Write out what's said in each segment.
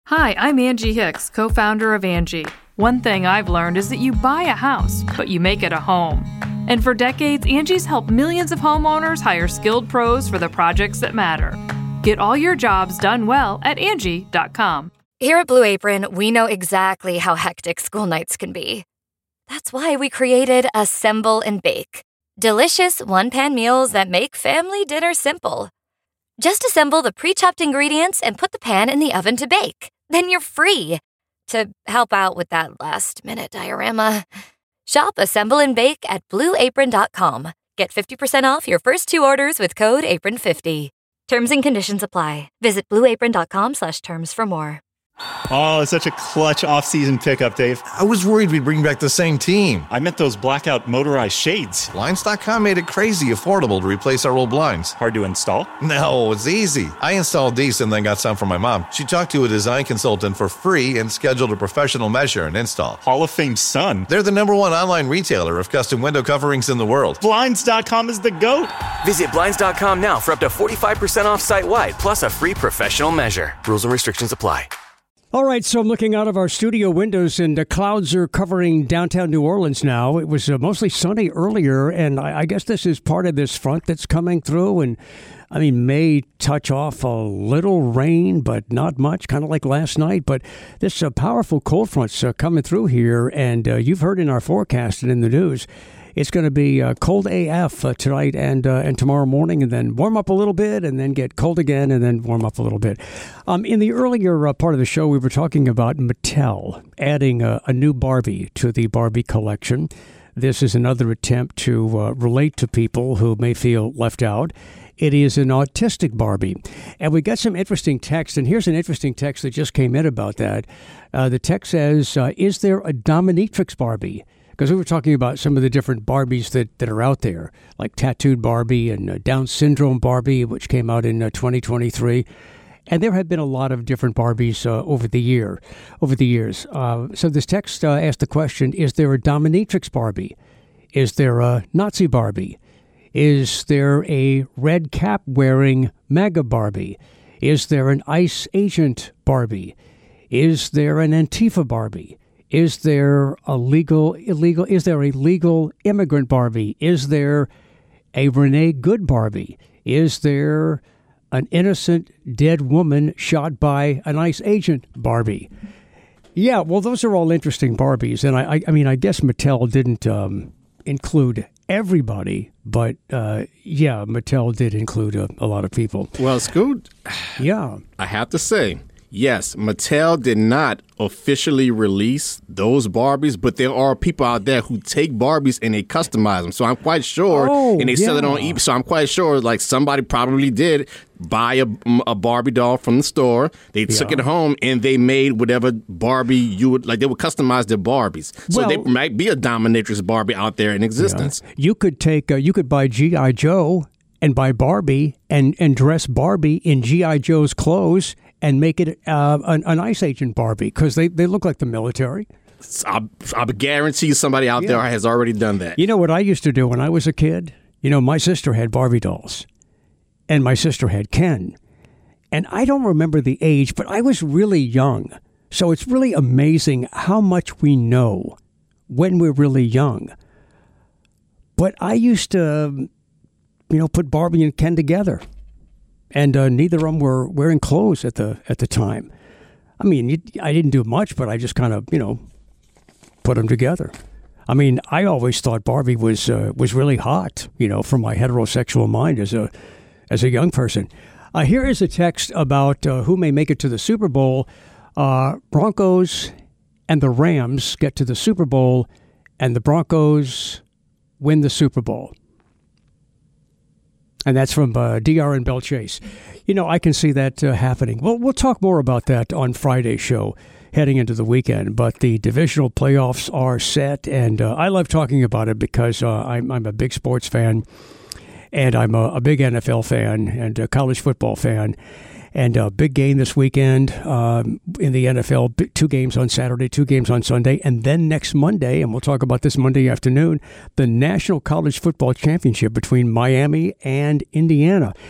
Hi, I'm Angie Hicks, co-founder of Angie. One thing I've learned is that you buy a house, but you make it a home. And for decades, Angie's helped millions of homeowners hire skilled pros for the projects that matter. Get all your jobs done well at Angie.com. Here at Blue Apron, we know exactly how hectic school nights can be. That's why we created Assemble and Bake. Delicious one-pan meals that make family dinner simple. Just assemble the pre-chopped ingredients and put the pan in the oven to bake. Then you're free to help out with that last-minute diorama. Shop Assemble and Bake at BlueApron.com. Get 50% off your first 2 orders with code APRON50. Terms and conditions apply. Visit BlueApron.com/terms for more. Oh, it's such a clutch off-season pickup, Dave. I was worried we'd bring back the same team. I meant those blackout motorized shades. Blinds.com made it crazy affordable to replace our old blinds. Hard to install? No, it's easy. I installed these and then got some for my mom. She talked to a design consultant for free and scheduled a professional measure and install. Hall of Fame son. They're the #1 online retailer of custom window coverings in the world. Blinds.com is the GOAT. Visit Blinds.com now for up to 45% off site-wide, plus a free professional measure. Rules and restrictions apply. All right, so I'm looking out of our studio windows, and the clouds are covering downtown New Orleans now. It was mostly sunny earlier, and I guess this is part of this front that's coming through, and may touch off a little rain, but not much, kind of like last night. But this powerful cold front's coming through here, and you've heard in our forecast and in the news, it's going to be cold AF tonight and tomorrow morning, and then warm up a little bit, and then get cold again, and then warm up a little bit. In the earlier part of the show, we were talking about Mattel adding a new Barbie to the Barbie collection. This is another attempt to relate to people who may feel left out. It is an autistic Barbie. And we got some interesting text, and here's an interesting text that just came in about that. The text says, is there a dominatrix Barbie? Because we were talking about some of the different Barbies that are out there, like Tattooed Barbie and Down Syndrome Barbie, which came out in 2023. And there have been a lot of different Barbies over the years. So this text asked the question, is there a dominatrix Barbie? Is there a Nazi Barbie? Is there a red cap wearing MAGA Barbie? Is there an ICE agent Barbie? Is there an Antifa Barbie? Is there a legal immigrant Barbie? Is there a Renee Good Barbie? Is there an innocent dead woman shot by an ICE agent Barbie? Yeah, well, those are all interesting Barbies. And I guess Mattel didn't include everybody, but Mattel did include a lot of people. Well, Scoot, yeah, I have to say, yes, Mattel did not officially release those Barbies, but there are people out there who take Barbies and they customize them. So I'm quite sure, and they sell it on eBay. So I'm quite sure, like, somebody probably did buy a Barbie doll from the store. They took it home and they made whatever Barbie you would like. They would customize their Barbies. So there might be a dominatrix Barbie out there in existence. Yeah. You could buy G.I. Joe and buy Barbie and dress Barbie in G.I. Joe's clothes and make it an ICE agent Barbie, because they look like the military. I guarantee you somebody out there has already done that. You know what I used to do when I was a kid? My sister had Barbie dolls, and my sister had Ken. And I don't remember the age, but I was really young. So it's really amazing how much we know when we're really young. But I used to, put Barbie and Ken together. And neither of them were wearing clothes at the time. I didn't do much, but I just kind of, put them together. I always thought Barbie was really hot, from my heterosexual mind as a young person. Here is a text about who may make it to the Super Bowl. Broncos and the Rams get to the Super Bowl, and the Broncos win the Super Bowl. And that's from DR and Bell Chase. I can see that happening. Well, we'll talk more about that on Friday's show heading into the weekend. But the divisional playoffs are set, and I love talking about it because I'm a big sports fan, and I'm a big NFL fan and a college football fan. And a big game this weekend in the NFL, 2 games on Saturday, 2 games on Sunday. And then next Monday, and we'll talk about this Monday afternoon, the National College Football Championship between Miami and Indiana.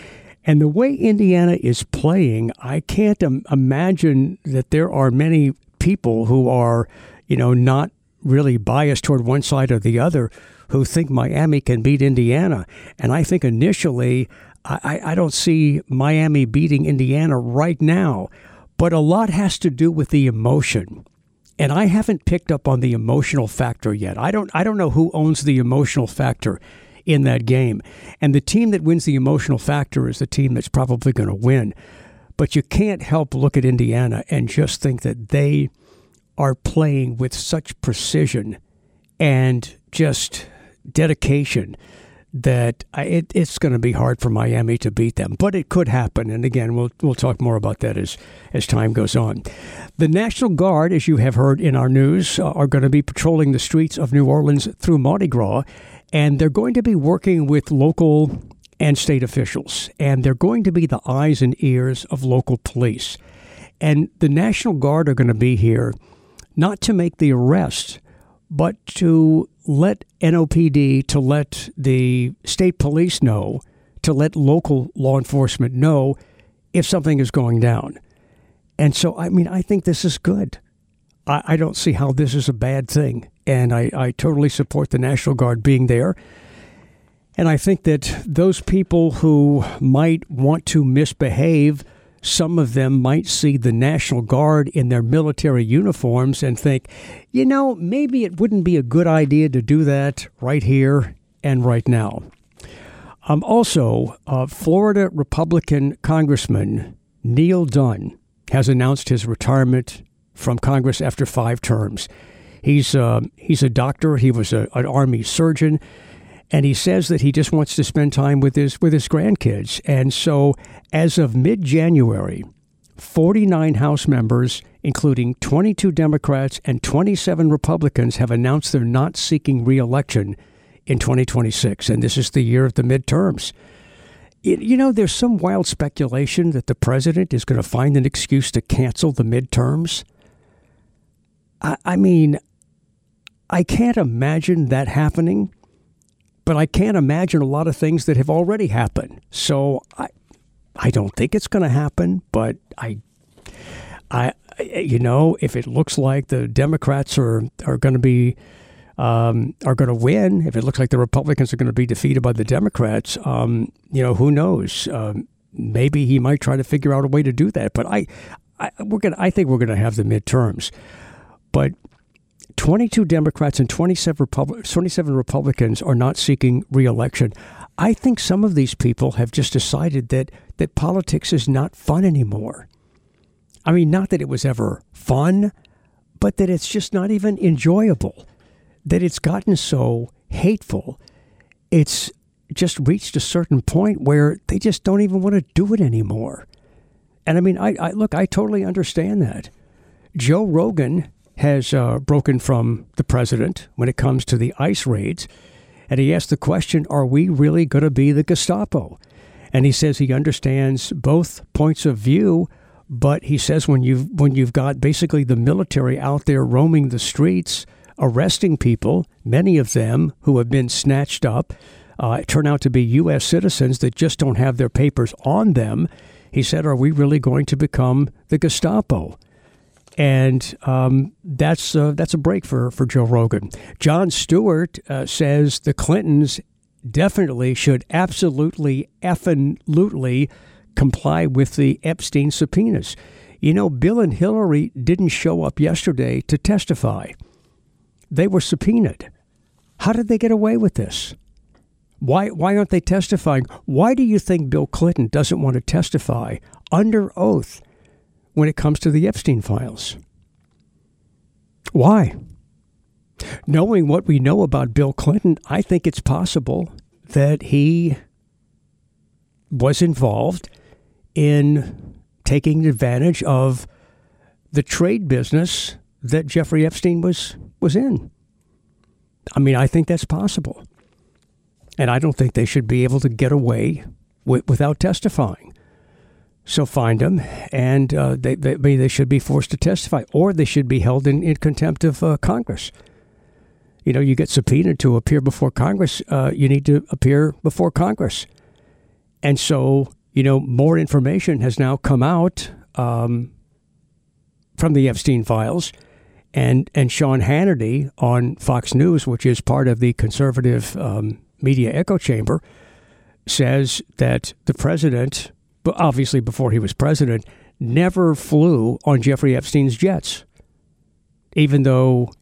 And the way Indiana is playing, I can't imagine that there are many people who are, not really biased toward one side or the other who think Miami can beat Indiana. And I think initially, I don't see Miami beating Indiana right now. But a lot has to do with the emotion. And I haven't picked up on the emotional factor yet. I don't know who owns the emotional factor in that game. And the team that wins the emotional factor is the team that's probably going to win. But you can't help look at Indiana and just think that they are playing with such precision and just dedication that it's going to be hard for Miami to beat them. But it could happen. And again, we'll talk more about that as time goes on. The National Guard, as you have heard in our news, are going to be patrolling the streets of New Orleans through Mardi Gras. And they're going to be working with local and state officials. And they're going to be the eyes and ears of local police. And the National Guard are going to be here not to make the arrest, but to let NOPD, to let the state police know, to let local law enforcement know if something is going down. And so, I think this is good. I don't see how this is a bad thing. And I totally support the National Guard being there. And I think that those people who might want to misbehave, some of them might see the National Guard in their military uniforms and think, maybe it wouldn't be a good idea to do that right here and right now. Also, Florida Republican Congressman Neil Dunn has announced his retirement from Congress after 5 terms. He's a doctor. He was an Army surgeon. And he says that he just wants to spend time with his grandkids. And so as of mid-January, 49 House members, including 22 Democrats and 27 Republicans, have announced they're not seeking re-election in 2026. And this is the year of the midterms. There's some wild speculation that the president is going to find an excuse to cancel the midterms. I can't imagine that happening. But I can't imagine a lot of things that have already happened. So I don't think it's going to happen. But if it looks like the Democrats are going to be are going to win, if it looks like the Republicans are going to be defeated by the Democrats, who knows? Maybe he might try to figure out a way to do that. But I think we're going to have the midterms. But 22 Democrats and 27 Republicans are not seeking re-election. I think some of these people have just decided that politics is not fun anymore. Not that it was ever fun, but that it's just not even enjoyable, that it's gotten so hateful. It's just reached a certain point where they just don't even want to do it anymore. And I totally understand that. Joe Rogan has broken from the president when it comes to the ICE raids. And he asked the question, are we really going to be the Gestapo? And he says he understands both points of view, but he says when you've got basically the military out there roaming the streets, arresting people, many of them who have been snatched up, turn out to be U.S. citizens that just don't have their papers on them, he said, are we really going to become the Gestapo? And that's a break for Joe Rogan. Jon Stewart says the Clintons definitely should absolutely comply with the Epstein subpoenas. Bill and Hillary didn't show up yesterday to testify. They were subpoenaed. How did they get away with this? Why aren't they testifying? Why do you think Bill Clinton doesn't want to testify under oath when it comes to the Epstein files? Why? Knowing what we know about Bill Clinton, I think it's possible that he was involved in taking advantage of the trade business that Jeffrey Epstein was in. I think that's possible. And I don't think they should be able to get away without testifying. So find them, and they should be forced to testify, or they should be held in contempt of Congress. You get subpoenaed to appear before Congress. You need to appear before Congress. And so more information has now come out from the Epstein files, and Sean Hannity on Fox News, which is part of the conservative media echo chamber, says that the president, obviously before he was president, never flew on Jeffrey Epstein's jets, even though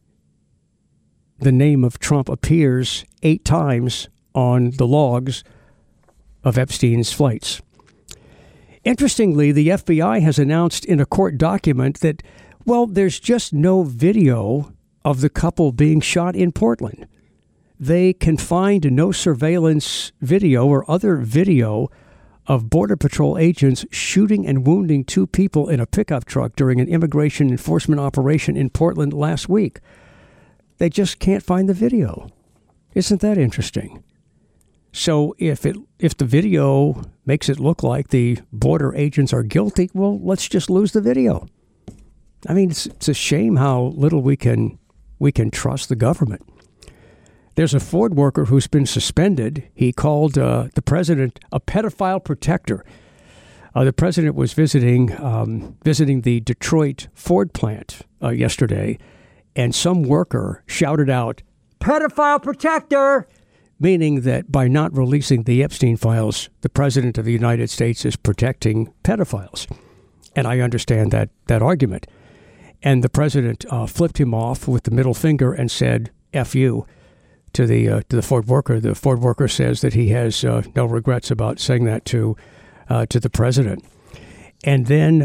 the name of Trump appears 8 times on the logs of Epstein's flights. Interestingly, the FBI has announced in a court document that, there's just no video of the couple being shot in Portland. They can find no surveillance video or other video of Border Patrol agents shooting and wounding 2 people in a pickup truck during an immigration enforcement operation in Portland last week. They just can't find the video. Isn't that interesting? So if the video makes it look like the border agents are guilty, let's just lose the video. I mean, it's a shame how little we can trust the government. There's a Ford worker who's been suspended. He called the president a pedophile protector. The president was visiting the Detroit Ford plant yesterday, and some worker shouted out, "Pedophile protector!" meaning that by not releasing the Epstein files, the president of the United States is protecting pedophiles. And I understand that argument. And the president flipped him off with the middle finger and said, "F you," to the Ford worker. The Ford worker says that he has no regrets about saying that to the president. And then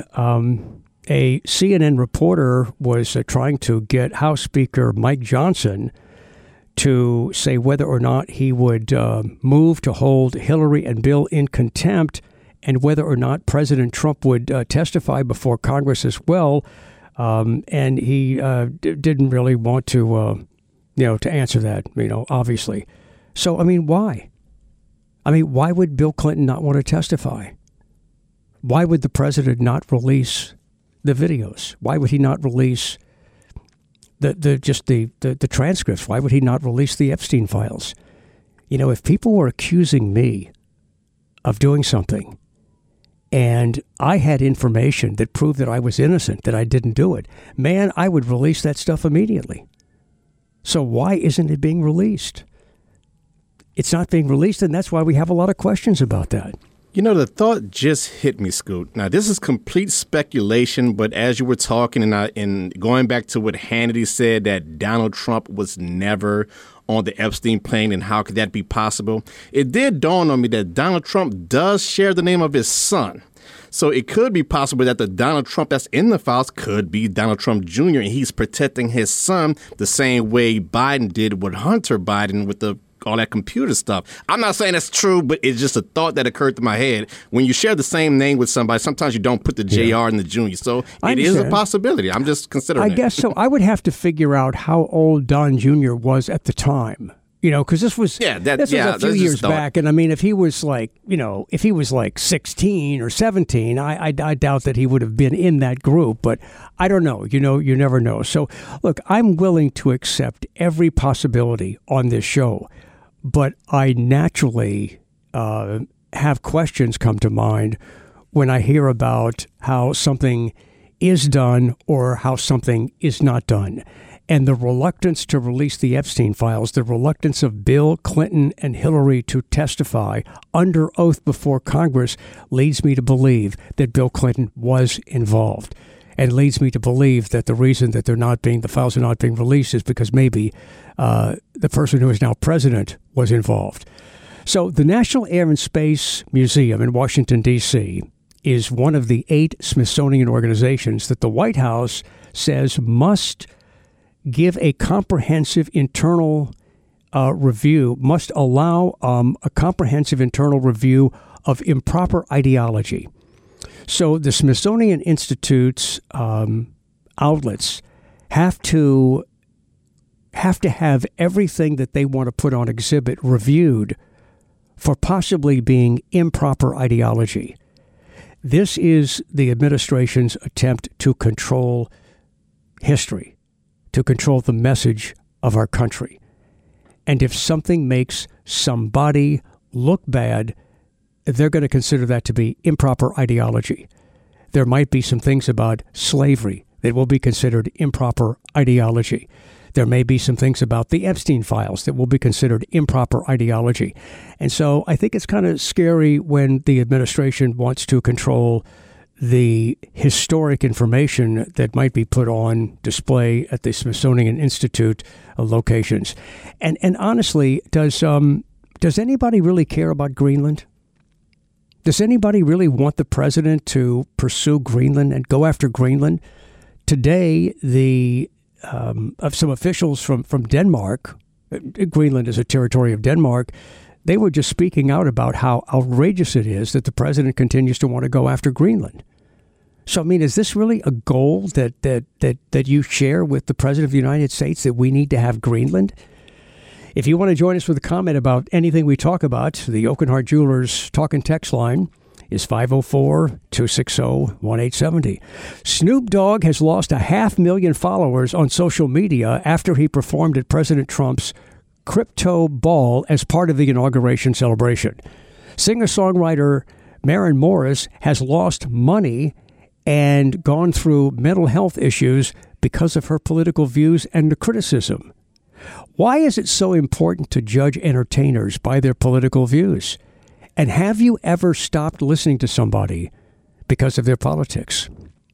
a CNN reporter was trying to get House Speaker Mike Johnson to say whether or not he would move to hold Hillary and Bill in contempt, and whether or not President Trump would testify before Congress as well. And he didn't really want to answer that, obviously. So, why? Why would Bill Clinton not want to testify? Why would the president not release the videos? Why would he not release the transcripts? Why would he not release the Epstein files? If people were accusing me of doing something, and I had information that proved that I was innocent, that I didn't do it, man, I would release that stuff immediately. So why isn't it being released? It's not being released, and that's why we have a lot of questions about that. The thought just hit me, Scoot. Now, this is complete speculation, but as you were talking and going back to what Hannity said, that Donald Trump was never on the Epstein plane, and how could that be possible? It did dawn on me that Donald Trump does share the name of his son. So it could be possible that the Donald Trump that's in the files could be Donald Trump Jr., and he's protecting his son the same way Biden did with Hunter Biden with all that computer stuff. I'm not saying that's true, but it's just a thought that occurred to my head. When you share the same name with somebody, sometimes you don't put the JR in the Jr. So it is a possibility. I'm just considering I guess so. I would have to figure out how old Don Jr. was at the time. Because this was a few years back. And if he was if he was like 16 or 17, I doubt that he would have been in that group. But I don't know. You never know. So, look, I'm willing to accept every possibility on this show. But I naturally have questions come to mind when I hear about how something is done or how something is not done. And the reluctance to release the Epstein files, the reluctance of Bill Clinton and Hillary to testify under oath before Congress leads me to believe that Bill Clinton was involved, and leads me to believe that the reason that the files are not being released is because maybe the person who is now president was involved. So the National Air and Space Museum in Washington, D.C. is one of the 8 Smithsonian organizations that the White House says must give a comprehensive internal review, must allow a comprehensive internal review of improper ideology. So the Smithsonian Institute's outlets have to have everything that they want to put on exhibit reviewed for possibly being improper ideology. This is the administration's attempt to control history, to control the message of our country. And if something makes somebody look bad, they're going to consider that to be improper ideology. There might be some things about slavery that will be considered improper ideology. There may be some things about the Epstein files that will be considered improper ideology. And so I think it's kind of scary when the administration wants to control the historic information that might be put on display at the Smithsonian Institute locations. And honestly, does anybody really care about Greenland? Does anybody really want the president to pursue Greenland and go after Greenland? Today, of some officials from Denmark, Greenland is a territory of Denmark, they were just speaking out about how outrageous it is that the president continues to want to go after Greenland. So, I mean, is this really a goal that you share with the president of the United States, that we need to have Greenland? If you want to join us with a comment about anything we talk about, the Oakenhart Jewelers talk and text line is 504-260-1870. Snoop Dogg has lost 500,000 followers on social media after he performed at President Trump's crypto ball as part of the inauguration celebration. Singer-songwriter Maren Morris has lost money and gone through mental health issues because of her political views and the criticism. Why is it so important to judge entertainers by their political views? And have you ever stopped listening to somebody because of their politics?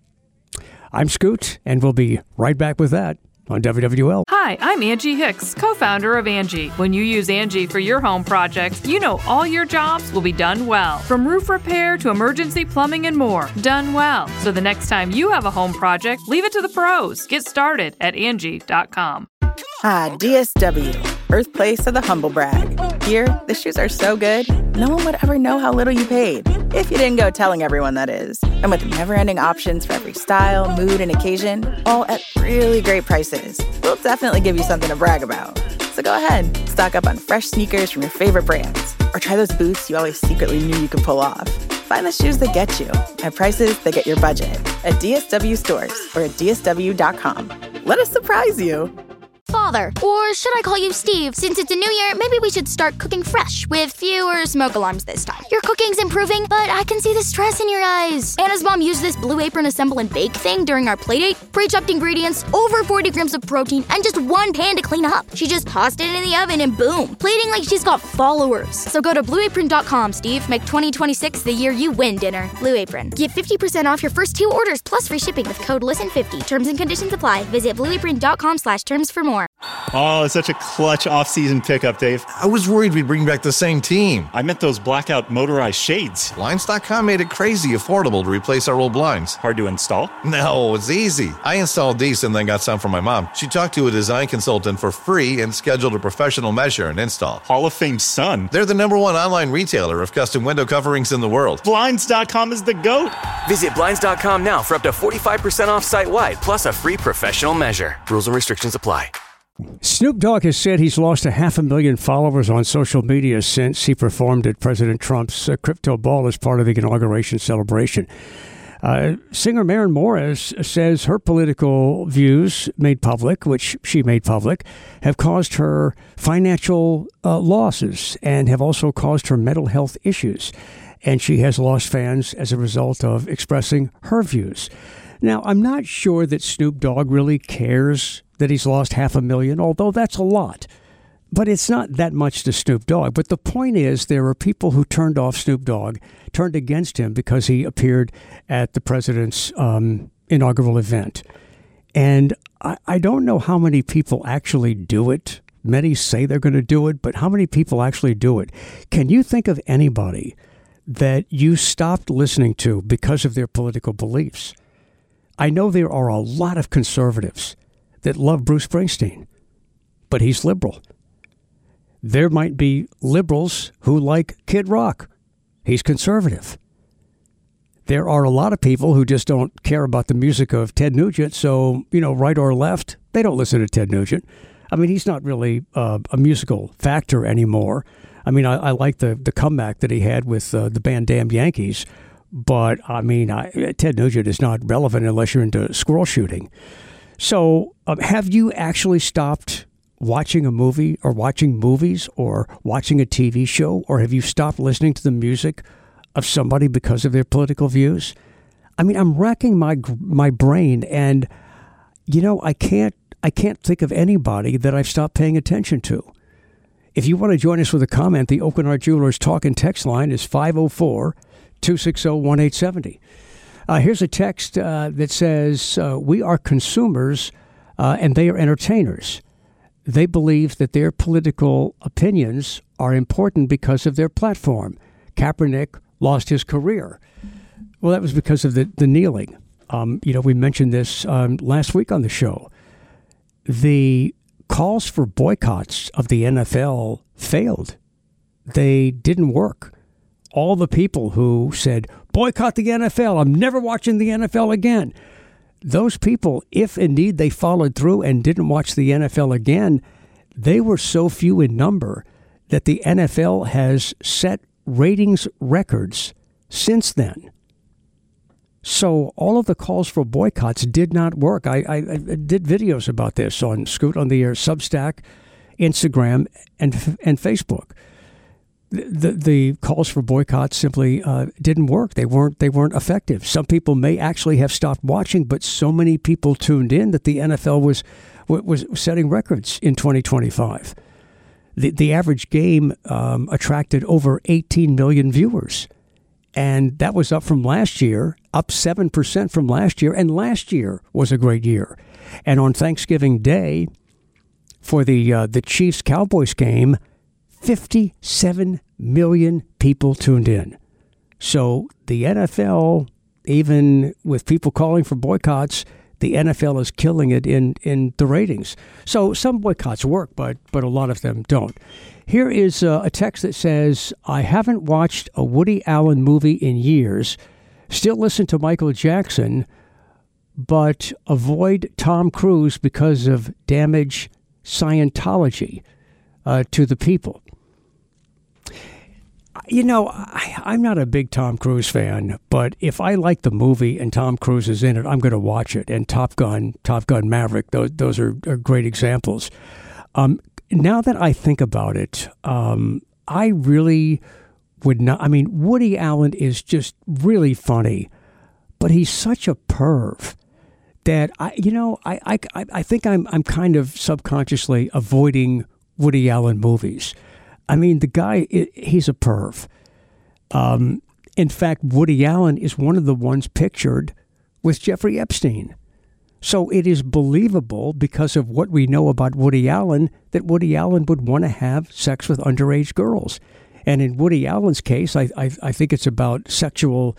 I'm Scoot, and we'll be right back with that on WWL. Hi, I'm Angie Hicks, co-founder of Angie. When you use Angie for your home projects, you know all your jobs will be done well. From roof repair to emergency plumbing and more, done well. So the next time you have a home project, leave it to the pros. Get started at Angie.com. Ah, DSW, birthplace of the humble brag. Here, the shoes are so good, no one would ever know how little you paid. If you didn't go telling everyone, that is. And with never-ending options for every style, mood, and occasion, all at really great prices, we'll definitely give you something to brag about. So go ahead, stock up on fresh sneakers from your favorite brands, or try those boots you always secretly knew you could pull off. Find the shoes that get you at prices that get your budget at DSW stores or at DSW.com. Let us surprise you. Father, or should I call you Steve? Since it's a new year, maybe we should start cooking fresh with fewer smoke alarms this time. Your cooking's improving, but I can see the stress in your eyes. Anna's mom used this Blue Apron assemble and bake thing during our playdate. Pre-chopped ingredients, over 40 grams of protein, and just one pan to clean up. She just tossed it in the oven and boom, plating like she's got followers. So go to blueapron.com, Steve. Make 2026 the year you win dinner. Blue Apron. Get 50% off your first 2 orders plus free shipping with code LISTEN50. Terms and conditions apply. Visit blueapron.com/terms for more. Oh, it's such a clutch off-season pickup, Dave. I was worried we'd bring back the same team. I meant those blackout motorized shades. Blinds.com made it crazy affordable to replace our old blinds. Hard to install? No, it's easy. I installed these and then got some from my mom. She talked to a design consultant for free and scheduled a professional measure and install. Hall of Fame son. They're the #1 online retailer of custom window coverings in the world. Blinds.com is the GOAT. Visit Blinds.com now for up to 45% off site-wide, plus a free professional measure. Rules and restrictions apply. Snoop Dogg has said he's lost 500,000 followers on social media since he performed at President Trump's crypto ball as part of the inauguration celebration. Singer Maren Morris says her political views made public, which she made public, have caused her financial losses and have also caused her mental health issues. And she has lost fans as a result of expressing her views. Now, I'm not sure that Snoop Dogg really cares that he's lost 500,000, although that's a lot. But it's not that much to Snoop Dogg. But the point is, there are people who turned off Snoop Dogg, turned against him because he appeared at the president's inaugural event. And I don't know how many people actually do it. Many say they're going to do it, but how many people actually do it? Can you think of anybody that you stopped listening to because of their political beliefs? I know there are a lot of conservatives that love Bruce Springsteen, but he's liberal. There might be liberals who like Kid Rock. He's conservative. There are a lot of people who just don't care about the music of Ted Nugent, so, right or left, they don't listen to Ted Nugent. I mean, he's not really a musical factor anymore. I mean, I like the comeback that he had with the band Damn Yankees, but, Ted Nugent is not relevant unless you're into squirrel shooting. So have you actually stopped watching a movie or watching movies or watching a TV show, or have you stopped listening to the music of somebody because of their political views? I mean, I'm racking my brain, and I can't think of anybody that I've stopped paying attention to. If you want to join us with a comment, the Oakland Art Jewelers talk and text line is 504-260-1870. Here's a text that says, we are consumers and they are entertainers. They believe that their political opinions are important because of their platform. Kaepernick lost his career. Well, that was because of the kneeling. We mentioned this last week on the show. The calls for boycotts of the NFL failed. They didn't work. All the people who said, boycott the NFL, I'm never watching the NFL again. Those people, if indeed they followed through and didn't watch the NFL again, they were so few in number that the NFL has set ratings records since then. So all of the calls for boycotts did not work. I did videos about this on Scoot on the Air, Substack, Instagram, and Facebook. The calls for boycotts simply didn't work. They weren't effective. Some people may actually have stopped watching, but so many people tuned in that the NFL was setting records in 2025. The average game attracted over 18 million viewers. And that was up from last year, up 7% from last year. And last year was a great year. And on Thanksgiving Day, for the Chiefs-Cowboys game, 57 million people tuned in. So the NFL, even with people calling for boycotts, the NFL is killing it in the ratings. So some boycotts work, but a lot of them don't. Here is a text that says, I haven't watched a Woody Allen movie in years, still listen to Michael Jackson, but avoid Tom Cruise because of damage Scientology to the people. I'm not a big Tom Cruise fan, but if I like the movie and Tom Cruise is in it, I'm going to watch it. And Top Gun Maverick, those are great examples. Now that I think about it, I really would not. I mean, Woody Allen is just really funny, but he's such a perv that I think I'm kind of subconsciously avoiding Woody Allen movies. I mean, the guy, he's a perv. In fact, Woody Allen is one of the ones pictured with Jeffrey Epstein. So it is believable because of what we know about Woody Allen that Woody Allen would want to have sex with underage girls. And in Woody Allen's case, I think it's about sexual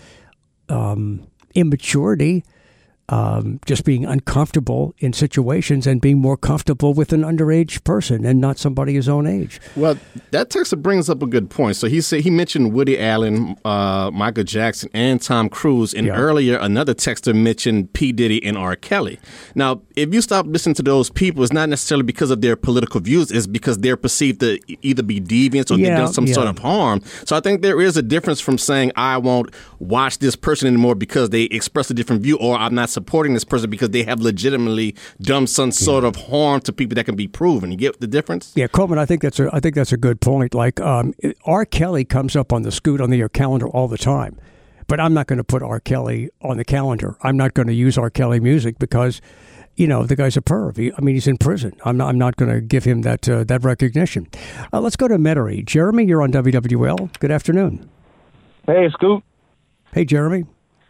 immaturity, just being uncomfortable in situations and being more comfortable with an underage person and not somebody his own age. Well, that text brings up a good point. So he mentioned Woody Allen, Michael Jackson, and Tom Cruise. And earlier, another texter mentioned P. Diddy and R. Kelly. Now, if you stop listening to those people, it's not necessarily because of their political views. It's because they're perceived to either be deviants or they've done some sort of harm. So I think there is a difference from saying I won't watch this person anymore because they express a different view, or I'm not supporting this person because they have legitimately done some sort of harm to people that can be proven. You get the difference? Yeah, Coleman, I think that's a good point. Like R. Kelly comes up on the Scoot on the Air calendar all the time, but I'm not going to put R. Kelly on the calendar. I'm not going to use R. Kelly music because, the guy's a perv. He's in prison. I'm not going to give him that recognition. Let's go to Metairie. Jeremy, you're on WWL. Good afternoon. Hey, Scoot. Hey, Jeremy.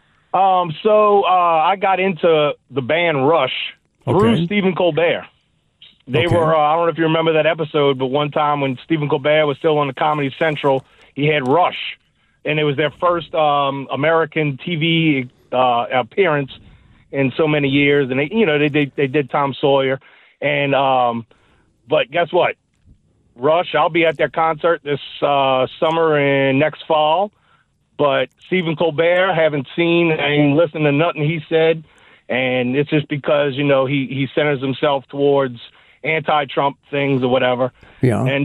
So I got into the band Rush through Stephen Colbert. They were, I don't know if you remember that episode, but one time when Stephen Colbert was still on the Comedy Central, he had Rush, and it was their first American TV appearance in so many years. And they did Tom Sawyer, and but guess what? Rush, I'll be at their concert this summer and next fall. But Stephen Colbert, haven't seen and listened to nothing he said, and it's just because he centers himself towards anti-Trump things or whatever. Yeah. And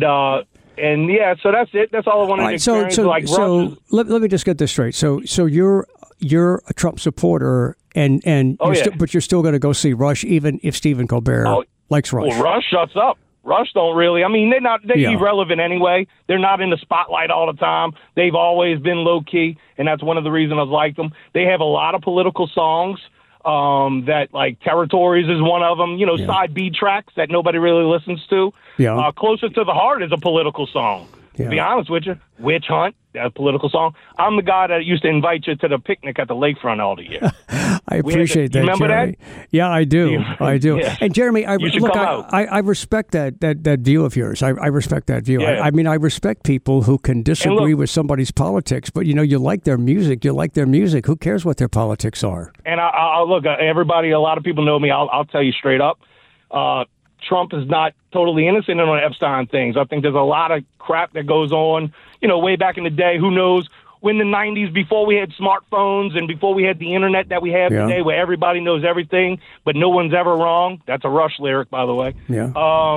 so that's it. That's all I wanted to experience. So let me just get this straight. So you're a Trump supporter, but you're still going to go see Rush even if Stephen Colbert likes Rush. Well, Rush shuts up. Rush don't really. I mean, they're irrelevant anyway. They're not in the spotlight all the time. They've always been low key, and that's one of the reasons I've liked them. They have a lot of political songs that, like, Territories is one of them. Side B tracks that nobody really listens to. Yeah. Closer to the Heart is a political song. Yeah. To be honest with you, Witch Hunt, a political song. I'm the guy that used to invite you to the picnic at the lakefront all the year. I appreciate that. Remember Jeremy? That? Yeah, I do. I do. Yeah. And Jeremy, I respect that view of yours. I respect that view. Yeah. I mean, I respect people who can disagree with somebody's politics, but you like their music. You like their music. Who cares what their politics are? And I look, everybody. A lot of people know me. I'll tell you straight up. Trump is not totally innocent on Epstein things. I think there's a lot of crap that goes on, way back in the day. Who knows? When the 90s, before we had smartphones and before we had the internet that we have today, where everybody knows everything, but no one's ever wrong. That's a Rush lyric, by the way. Yeah.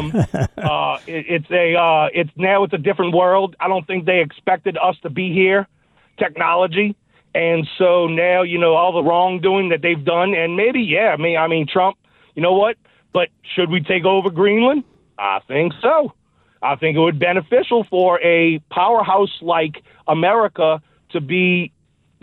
It's a different world. I don't think they expected us to be here, technology. And so now, all the wrongdoing that they've done, and maybe, I mean, Trump, you know what? But should we take over Greenland? I think so. I think it would be beneficial for a powerhouse like America to be,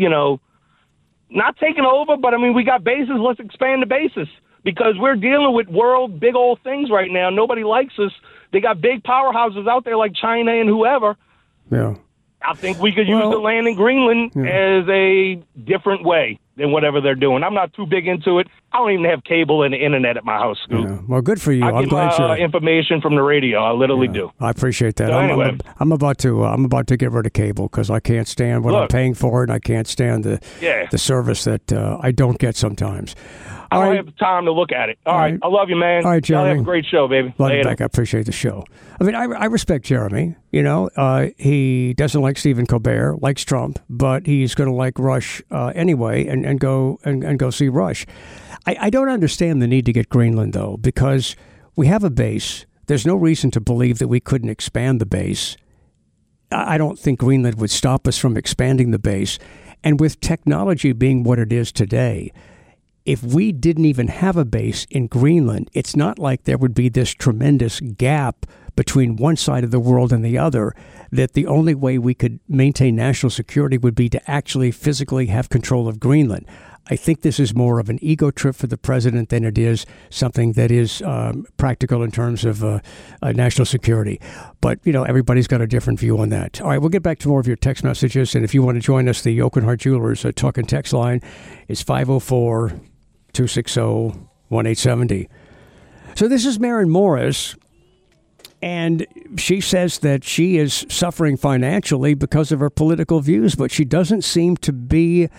not taken over, but I mean, we got bases. Let's expand the bases because we're dealing with world big old things right now. Nobody likes us. They got big powerhouses out there like China and whoever. Yeah. I think we could use the land in Greenland as a different way than whatever they're doing. I'm not too big into it. I don't even have cable and the internet at my house, Scoop. Yeah. Well, good for you. I'm glad you information from the radio. I literally do. I appreciate that. So anyway. I'm about to get rid of cable because I can't stand what I'm paying for it, and I can't stand the service that I don't get sometimes. I don't have time to look at it. All right. I love you, man. All right, Jeremy. Y'all have a great show, baby. Love you back. I appreciate the show. I mean, I respect Jeremy. He doesn't like Stephen Colbert, likes Trump, but he's going to like Rush anyway and go see Rush. I don't understand the need to get Greenland, though, because we have a base. There's no reason to believe that we couldn't expand the base. I don't think Greenland would stop us from expanding the base. And with technology being what it is today, if we didn't even have a base in Greenland, it's not like there would be this tremendous gap between one side of the world and the other, that the only way we could maintain national security would be to actually physically have control of Greenland. I think this is more of an ego trip for the president than it is something that is practical in terms of national security. But, everybody's got a different view on that. All right, we'll get back to more of your text messages. And if you want to join us, the Oak and Hart Jewelers Talk and Text line is 504-260-1870. So this is Maren Morris, and she says that she is suffering financially because of her political views, but she doesn't seem to be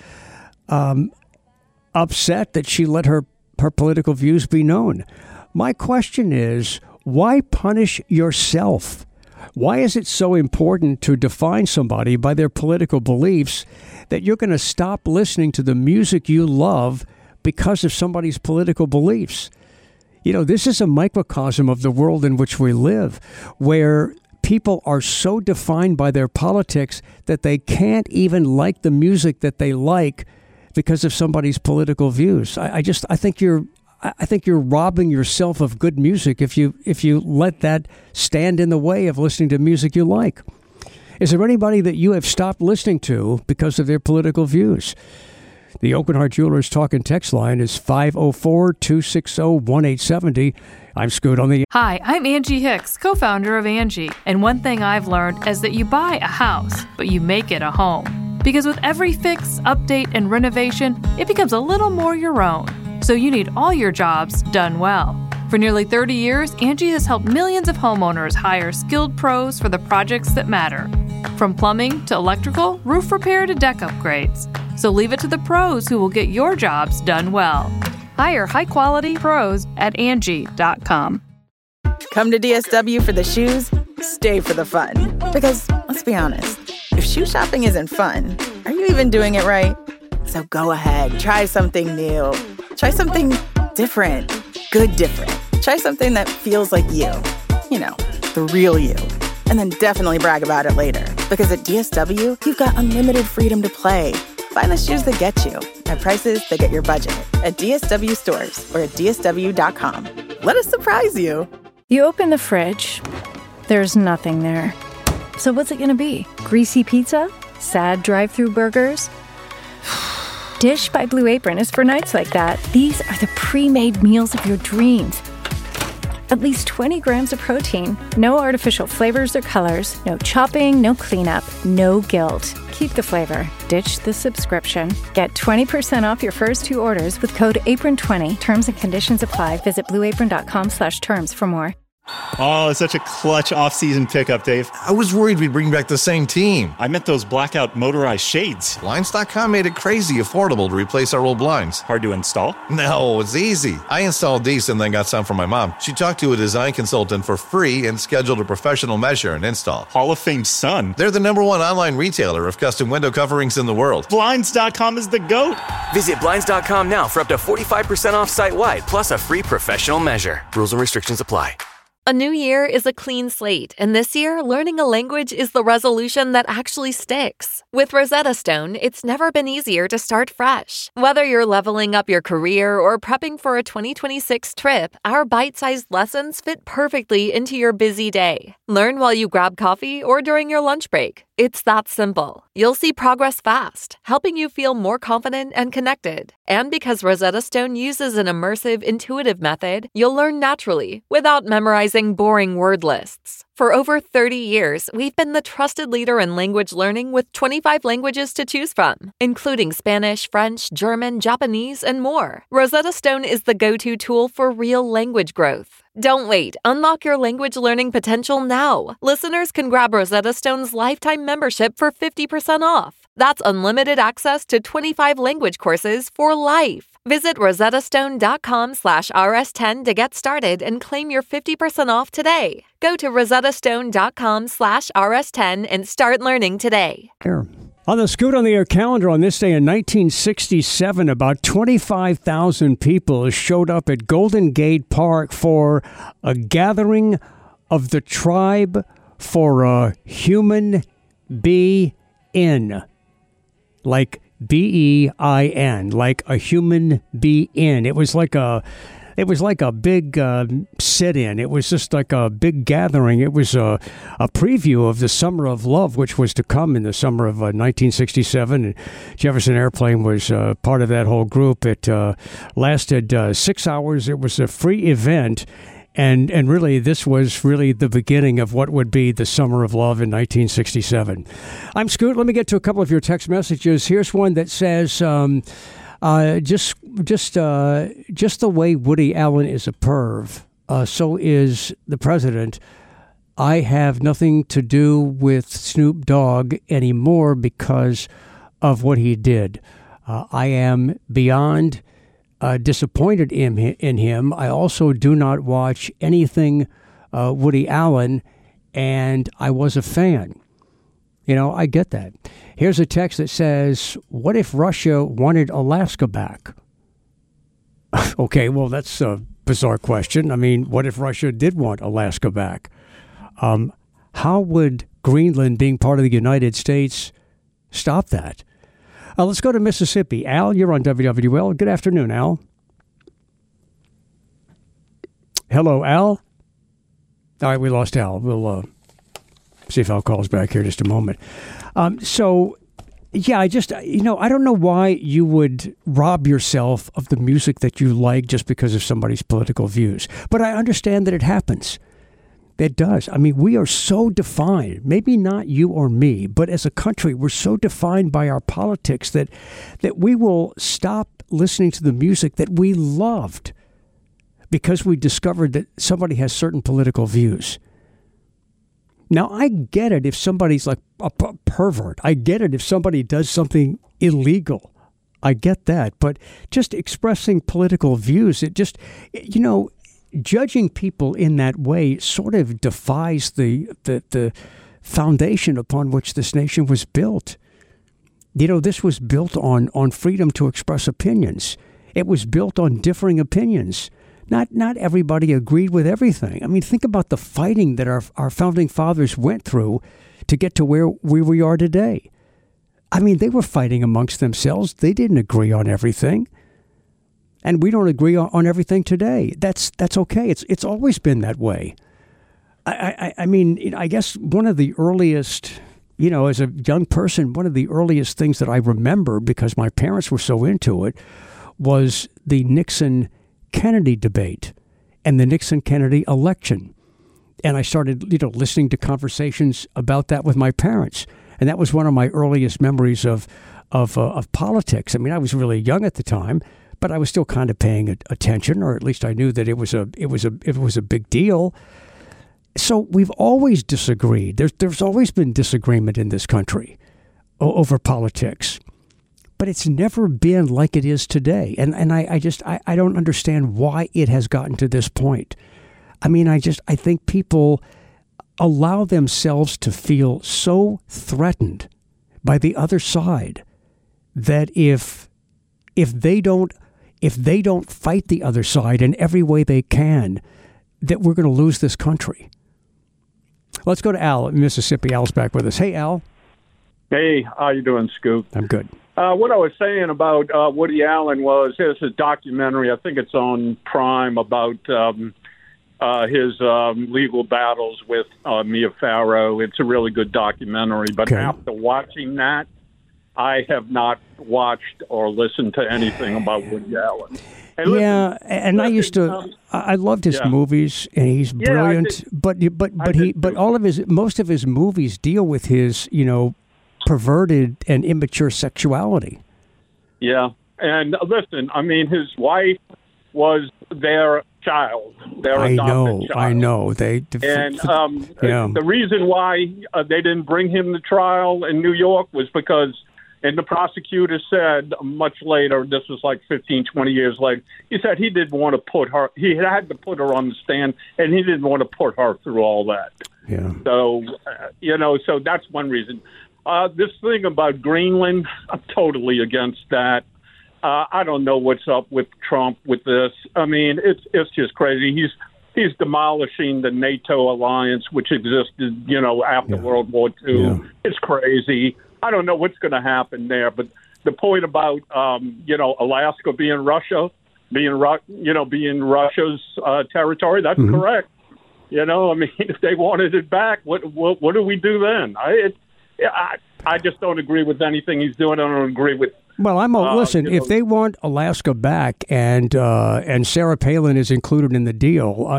upset that she let her political views be known. My question is, why punish yourself? Why is it so important to define somebody by their political beliefs that you're going to stop listening to the music you love because of somebody's political beliefs? This is a microcosm of the world in which we live, where people are so defined by their politics that they can't even like the music that they like because of somebody's political views. I think you're robbing yourself of good music if you let that stand in the way of listening to music you like. Is there anybody that you have stopped listening to because of their political views? The Oak and Hart Jewelers Talk and Text line is 504-260-1870. I'm Scoot on the... Hi, I'm Angie Hicks, co-founder of Angie. And one thing I've learned is that you buy a house, but you make it a home. Because with every fix, update, and renovation, it becomes a little more your own. So you need all your jobs done well. For nearly 30 years, Angie has helped millions of homeowners hire skilled pros for the projects that matter. From plumbing to electrical, roof repair to deck upgrades. So leave it to the pros who will get your jobs done well. Hire high-quality pros at Angie.com. Come to DSW for the shoes, stay for the fun. Because, let's be honest, if shoe shopping isn't fun, are you even doing it right? So go ahead, try something new. Try something different. Good different. Try something that feels like you. The real you. And then definitely brag about it later. Because at DSW, you've got unlimited freedom to play. Find the shoes that get you at prices that get your budget at DSW stores or at DSW.com. Let us surprise you. You open the fridge. There's nothing there. So what's it gonna be? Greasy pizza? Sad drive-through burgers? Dish by Blue Apron is for nights like that. These are the pre-made meals of your dreams. At least 20 grams of protein, no artificial flavors or colors, no chopping, no cleanup, no guilt. Keep the flavor. Ditch the subscription. Get 20% off your first 2 orders with code APRON20. Terms and conditions apply. Visit blueapron.com/terms for more. Oh, it's such a clutch off-season pickup, Dave. I was worried we'd bring back the same team. I meant those blackout motorized shades. Blinds.com made it crazy affordable to replace our old blinds. Hard to install? No, it's easy. I installed these and then got some from my mom. She talked to a design consultant for free and scheduled a professional measure and install. Hall of Fame son. They're the #1 online retailer of custom window coverings in the world. Blinds.com is the GOAT. Visit Blinds.com now for up to 45% off site-wide, plus a free professional measure. Rules and restrictions apply. A new year is a clean slate, and this year, learning a language is the resolution that actually sticks. With Rosetta Stone, it's never been easier to start fresh. Whether you're leveling up your career or prepping for a 2026 trip, our bite-sized lessons fit perfectly into your busy day. Learn while you grab coffee or during your lunch break. It's that simple. You'll see progress fast, helping you feel more confident and connected. And because Rosetta Stone uses an immersive, intuitive method, you'll learn naturally without memorizing boring word lists. For over 30 years, we've been the trusted leader in language learning with 25 languages to choose from, including Spanish, French, German, Japanese, and more. Rosetta Stone is the go-to tool for real language growth. Don't wait. Unlock your language learning potential now. Listeners can grab Rosetta Stone's lifetime membership for 50% off. That's unlimited access to 25 language courses for life. Visit rosettastone.com/rs10 to get started and claim your 50% off today. Go to rosettastone.com/rs10 and start learning today. On the Scoot on the Air calendar on this day in 1967, about 25,000 people showed up at Golden Gate Park for a gathering of the tribe for a human be-in. Like B-E-I-N, like a human be-in. It was like a big sit-in. It was just like a big gathering. It was a preview of the Summer of Love, which was to come in the summer of 1967. And Jefferson Airplane was part of that whole group. It lasted 6 hours. It was a free event. And really, this was really the beginning of what would be the Summer of Love in 1967. I'm Scoot. Let me get to a couple of your text messages. Here's one that says, just the way Woody Allen is a perv, so is the president. I have nothing to do with Snoop Dogg anymore because of what he did. I am beyond disappointed in him. I also do not watch anything Woody Allen, and I was a fan. You know, I get that. Here's a text that says, what if Russia wanted Alaska back? Okay, well, that's a bizarre question. I mean, what if Russia did want Alaska back? How would Greenland being part of the United States stop that? Let's go to Mississippi. Al, you're on WWL. Good afternoon, Al. Hello, Al. All right, we lost Al. We'll see if Al calls back here in just a moment. Yeah, I don't know why you would rob yourself of the music that you like just because of somebody's political views. But I understand that it happens. It does. I mean, we are so defined, maybe not you or me, but as a country, we're so defined by our politics that we will stop listening to the music that we loved because we discovered that somebody has certain political views. Now, I get it if somebody's like a pervert. I get it if somebody does something illegal. I get that. But just expressing political views, it just, judging people in that way sort of defies the foundation upon which this nation was built. This was built on freedom to express opinions. It was built on differing opinions. Not everybody agreed with everything. I mean, think about the fighting that our founding fathers went through to get to where we are today. I mean, they were fighting amongst themselves. They didn't agree on everything. And we don't agree on everything today. That's okay. It's always been that way. I mean, I guess one of the earliest, as a young person, one of the earliest things that I remember, because my parents were so into it, was the Nixon-Kennedy debate and the Nixon-Kennedy election. And I started, listening to conversations about that with my parents. And that was one of my earliest memories of politics. I mean, I was really young at the time, but I was still kind of paying attention, or at least I knew that it was a big deal. So we've always disagreed. There's always been disagreement in this country over politics, but it's never been like it is today. And I don't understand why it has gotten to this point. I mean, I think people allow themselves to feel so threatened by the other side that if they don't fight the other side in every way they can, that we're going to lose this country. Let's go to Al in Mississippi. Al's back with us. Hey, Al. Hey, how you doing, Scoop? I'm good. What I was saying about Woody Allen was there's a documentary, I think it's on Prime, about his legal battles with Mia Farrow. It's a really good documentary. But after watching that, I have not watched or listened to anything about Woody Allen. And I loved his movies, and he's brilliant. But most of his movies deal with his, perverted and immature sexuality. Yeah, and listen, I mean, his wife was their child, their adopted child. I know. The reason why they didn't bring him to trial in New York was because. And the prosecutor said much later, this was like 15, 20 years later, he said he didn't want to he had to put her on the stand, and he didn't want to put her through all that. Yeah. So, so that's one reason. This thing about Greenland, I'm totally against that. I don't know what's up with Trump with this. I mean, it's just crazy. He's demolishing the NATO alliance, which existed, after World War II. Yeah. It's crazy. I don't know what's going to happen there, but the point about Alaska being Russia, being Russia's territory, that's correct. I mean, if they wanted it back, what do we do then? I just don't agree with anything he's doing. I don't agree with. Well, listen. If they want Alaska back, and Sarah Palin is included in the deal,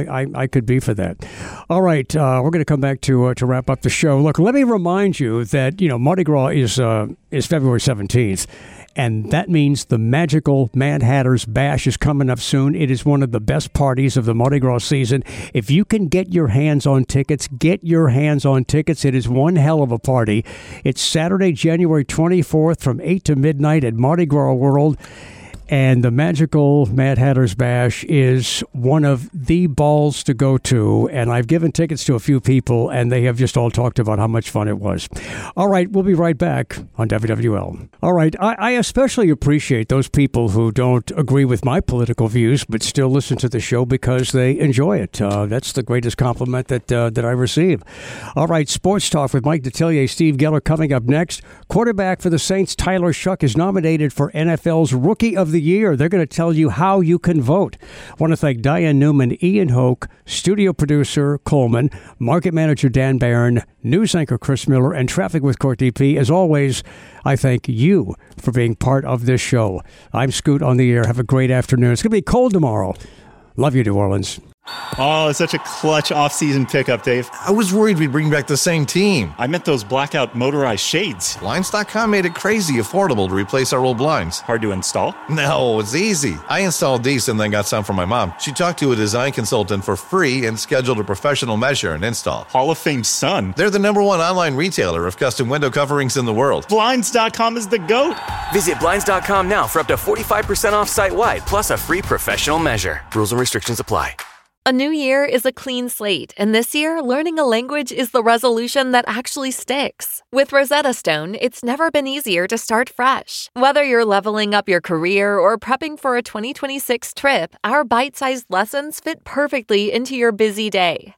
I could be for that. All right, we're going to come back to wrap up the show. Look, let me remind you that Mardi Gras is February 17th. And that means the magical Mad Hatter's Bash is coming up soon. It is one of the best parties of the Mardi Gras season. If you can get your hands on tickets, get your hands on tickets. It is one hell of a party. It's Saturday, January 24th from 8 to midnight at Mardi Gras World. And the magical Mad Hatter's Bash is one of the balls to go to. And I've given tickets to a few people, and they have just all talked about how much fun it was. All right, we'll be right back on WWL. All right, I especially appreciate those people who don't agree with my political views, but still listen to the show because they enjoy it. That's the greatest compliment that I receive. All right, Sports Talk with Mike Detillier, Steve Geller coming up next. Quarterback for the Saints, Tyler Shuck, is nominated for NFL's Rookie of the Year. They're going to tell you how you can vote. I want to thank Diane Newman, Ian Hoke, studio producer Coleman, market manager Dan Barron, news anchor Chris Miller, and Traffic with Court DP. As always, I thank you for being part of this show. I'm Scoot on the air. Have a great afternoon. It's going to be cold tomorrow. Love you, New Orleans. Oh, it's such a clutch off-season pickup, Dave. I was worried we'd bring back the same team. I meant those blackout motorized shades. Blinds.com made it crazy affordable to replace our old blinds. Hard to install? No, it's easy. I installed these and then got some from my mom. She talked to a design consultant for free and scheduled a professional measure and install. Hall of Fame son. They're the #1 online retailer of custom window coverings in the world. Blinds.com is the GOAT. Visit Blinds.com now for up to 45% off site-wide, plus a free professional measure. Rules and restrictions apply. A new year is a clean slate, and this year, learning a language is the resolution that actually sticks. With Rosetta Stone, it's never been easier to start fresh. Whether you're leveling up your career or prepping for a 2026 trip, our bite-sized lessons fit perfectly into your busy day.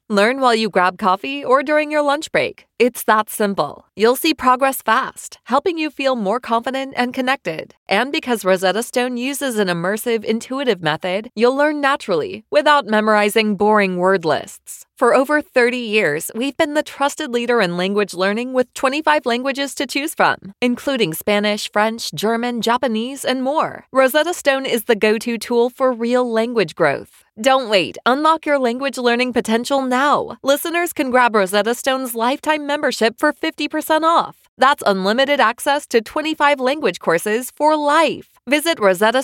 Learn while you grab coffee or during your lunch break. It's that simple. You'll see progress fast, helping you feel more confident and connected. And because Rosetta Stone uses an immersive, intuitive method, you'll learn naturally without memorizing boring word lists. For over 30 years, we've been the trusted leader in language learning with 25 languages to choose from, including Spanish, French, German, Japanese, and more. Rosetta Stone is the go-to tool for real language growth. Don't wait. Unlock your language learning potential now. Listeners can grab Rosetta Stone's lifetime membership for 50% off. That's unlimited access to 25 language courses for life. Visit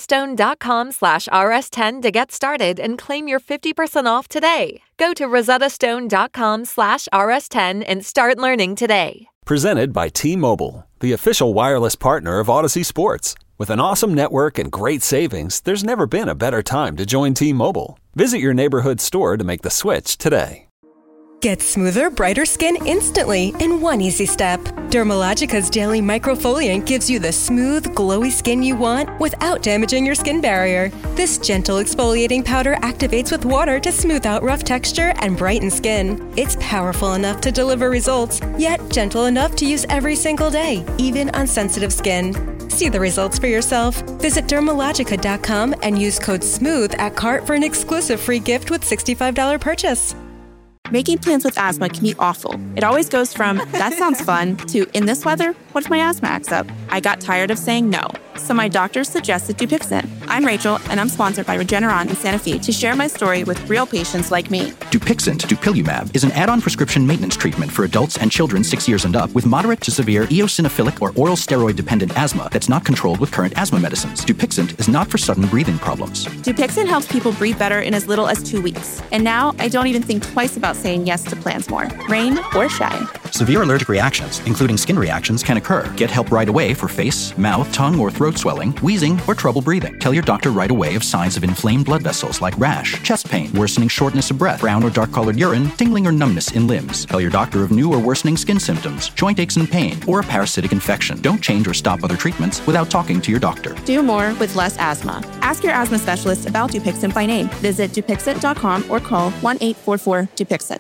rosettastone.com/rs10 to get started and claim your 50% off today. Go to rosettastone.com/rs10 and start learning today. Presented by T-Mobile, the official wireless partner of Odyssey Sports. With an awesome network and great savings, there's never been a better time to join T-Mobile. Visit your neighborhood store to make the switch today. Get smoother, brighter skin instantly in one easy step. Dermalogica's daily microfoliant gives you the smooth, glowy skin you want without damaging your skin barrier. This gentle exfoliating powder activates with water to smooth out rough texture and brighten skin. It's powerful enough to deliver results, yet gentle enough to use every single day, even on sensitive skin. See the results for yourself. Visit Dermalogica.com and use code SMOOTH at cart for an exclusive free gift with $65 purchase. Making plans with asthma can be awful. It always goes from, that sounds fun, to, in this weather, what if my asthma acts up? I got tired of saying no, so my doctor suggested Dupixent. I'm Rachel, and I'm sponsored by Regeneron and Sanofi to share my story with real patients like me. Dupixent, dupilumab, is an add-on prescription maintenance treatment for adults and children 6 years and up with moderate to severe eosinophilic or oral steroid-dependent asthma that's not controlled with current asthma medicines. Dupixent is not for sudden breathing problems. Dupixent helps people breathe better in as little as 2 weeks. And now I don't even think twice about saying yes to plans more, rain or shine. Severe allergic reactions, including skin reactions, can occur. Get help right away for face, mouth, tongue, or throat swelling, wheezing, or trouble breathing. Tell your doctor right away of signs of inflamed blood vessels like rash, chest pain, worsening shortness of breath, brown or dark-colored urine, tingling or numbness in limbs. Tell your doctor of new or worsening skin symptoms, joint aches and pain, or a parasitic infection. Don't change or stop other treatments without talking to your doctor. Do more with less asthma. Ask your asthma specialist about Dupixent by name. Visit Dupixent.com or call 1-844-DUPIXENT.